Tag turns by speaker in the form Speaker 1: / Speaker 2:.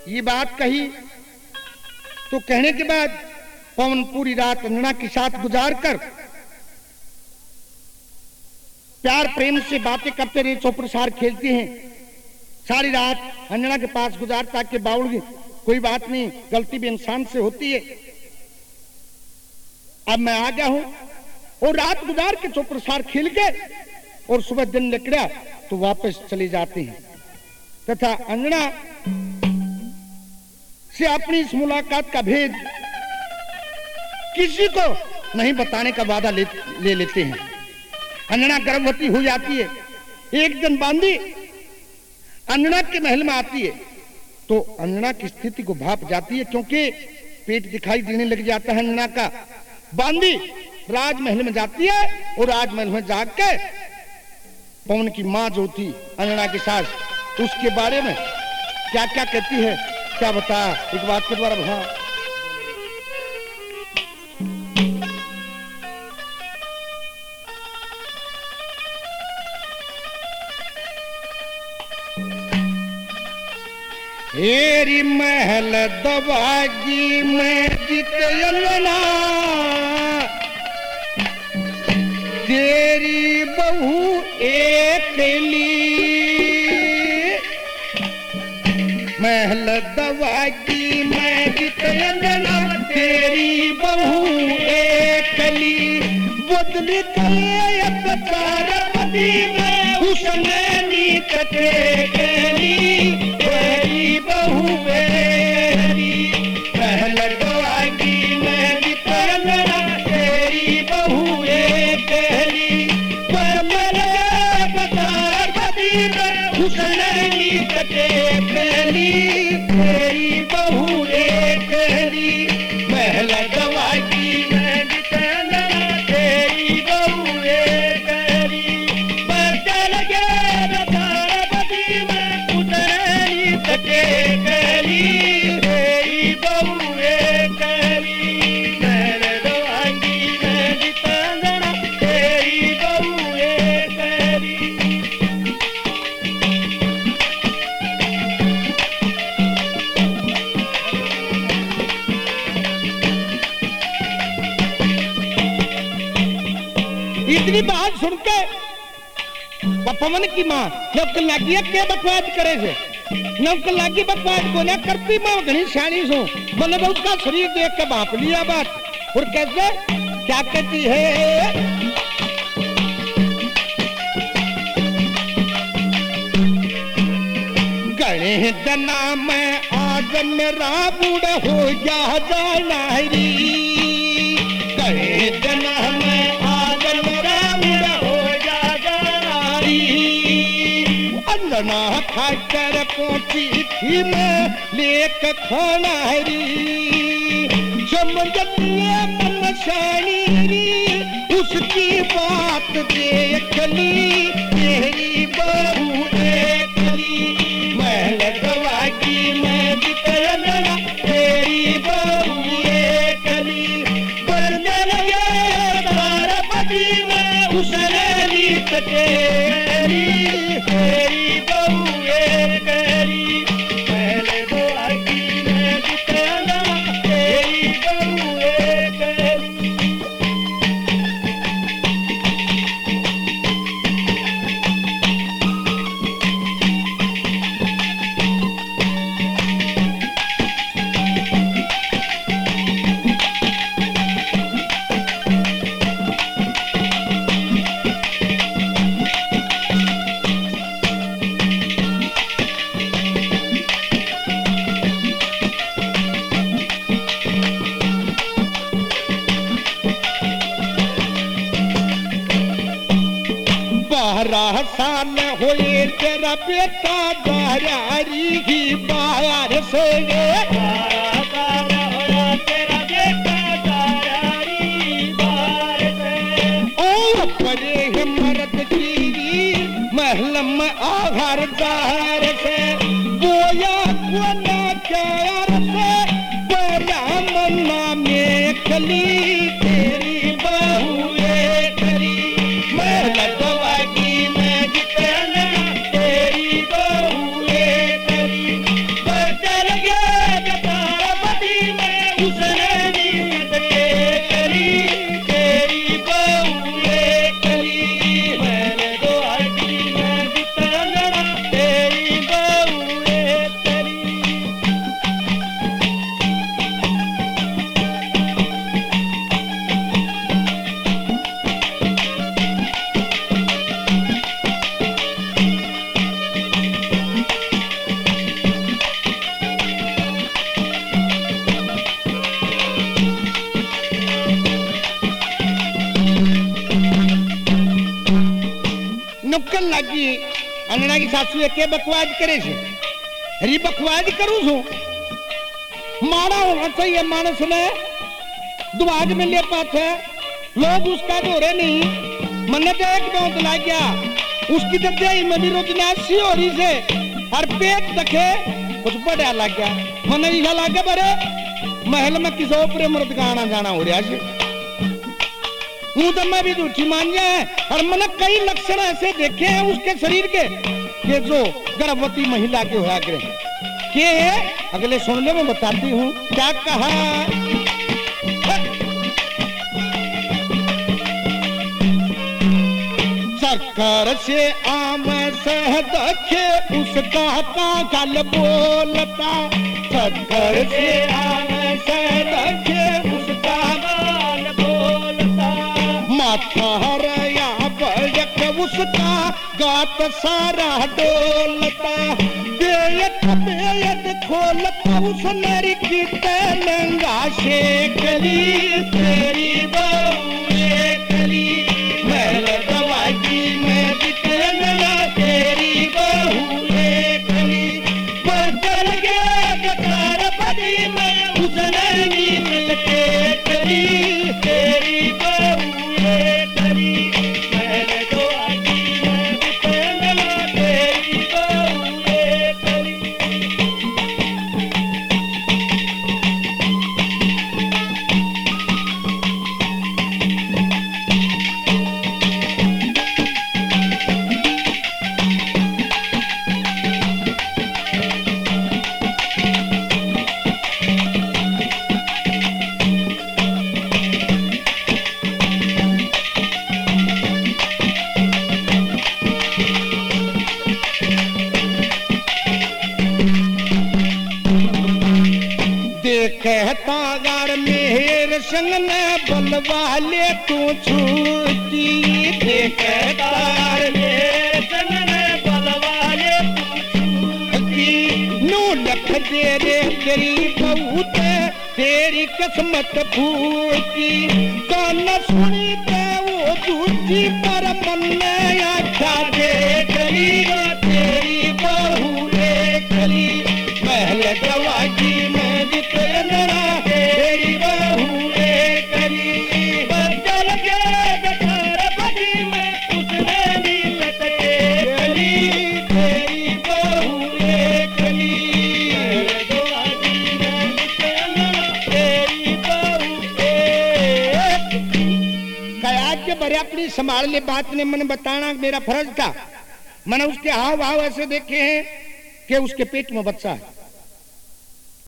Speaker 1: ये बात कही तो कहने के बाद पवन पूरी रात अंजना के साथ गुजार कर प्यार प्रेम से बातें करते रहे, चौप्रसार खेलते हैं। सारी रात अंजना के पास गुजारता कि बाउल कोई बात नहीं, गलती भी इंसान से होती है, अब मैं आ गया हूं। और रात गुजार के चौप्रसार खेल के और सुबह दिन निकला तो वापस चले जाते हैं तथा अंजना से अपनी इस मुलाकात का भेद किसी को नहीं बताने का वादा ले लेते हैं। अंजना गर्भवती हो जाती है। एक दिन बांदी अंजना के महल में आती है तो अंजना की स्थिति को भाप जाती है, क्योंकि पेट दिखाई देने लग जाता है अंजना का। बांदी राजमहल में जाती है और राजमहल में जाके पवन की माँ जो थी अंजना के साथ उसके बारे में क्या क्या कहती है, क्या बता एक बात के द्वारा हाँ। हेरी महल दबागी में जित अंगना, तेरी बहू एकली। महल दबागी में जित अंगना, तेरी बहू एकली। बदली पार्वती में उसने नीत टेकली, तेरी बहू बेरी। महल दबागी में जित अंगना, तेरी बहू एकली। पार्वती में उसने नीत टेकली, तेरी बहू एकली। महल दबागी में जित अंगना, तेरी बहू एकली। बदल गए पार्वती में उसने नीत टेकली, तेरी बहू एकली। महल दबागी में जित अंगना, तेरी बहू एकली। इतनी बात सुन के पवन की माँ नौकर लागी के बकवास करे से, नौकर लागी बकवास को ना करती माँ घनी शानी सो मैंने तो उसका शरीर देख के बाप लिया बात। और कैसे क्या कहती है, गणे जना में आज मेरा बूढ़ हो जा जाना री। गणे जना में आज मेरा बूढ़ हो जा जाना री। अंजना खाकर पहुंची थी मैं लेक खाना री। समझिए मन शानी री, उसकी बात देख ली, तेरी बहू एकली। महल दबागी में जित अंगना, तेरी बहू एकली। बदल गए पार्वती में उसने नीत टेकली, तेरी बहू एकली। महल दबागी में जित अंगना, तेरी बहू एकली। साल होए तेरा बेटा दारी ही बाहर से गे। तेरा बेटा दारी बाहर से ओ परे मर्द की महल में आधार दार से बोया कोना प्यार से बड़ा मन्ना में खली, तेरी बहू एकली। महल दबागी में जित अंगना, तेरी बहू एकली। बदल गया लागी अन्ना की सासू के बकवाद करे छे री बकवाद करू छू माड़ा होना चाहिए मानस ने दुआज में ले पाते लोग उसका धोरे नहीं मन्ने तो एक बहुत लग गया उसकी तो देही में भी रोजनासी हो रही से और पेट देखे कुछ बड़ा लग गया मन यह लगे बरे महल में किसी ऊपर मर्द का आना जाना हो रहा है हूं तो मैं भी झूठी मान गया है और मैंने कई लक्षण ऐसे देखे हैं उसके शरीर के कि जो गर्भवती महिला के होया करे के अगले सुनने में बताती हूँ क्या कहा शक्कर से आम शहद के उसका कागल बोलता शक्कर से आम शहद के उसका कागल बोलता माथा हरया बजक उसका गात सारा डोलता बेयत बेयत खोलता उस मेरी किते लंगा शेखली तेरी बहू एकली महल दवाई में बिकलना तेरी बहू एकली बदल गया गतार बदी में उसने नील के कली तेरी बहू एकली महल दवाई में बिकलना तेरी बहू एकली कहता गार मेहर संग न बलवाले तू छूटी कहता गार मेहर संग न बलवाले तू छूटी नू लख दे रे तेरी बहुत तेरी किस्मत फूटी कान सुनी पे वो झूठी पर मन में आख्या दे गली तेरी बहू एकली महल दवाई में तेरी बहू एकली बदल गया गतार बदी में उसने नीलत के गली तेरी बहू एकली तेरी बहू कया के बड़े अपनी संभाल ले बात ने मैंने बताना मेरा फर्ज था मैंने उसके हाव भाव ऐसे देखे हैं कि उसके पेट में बच्चा है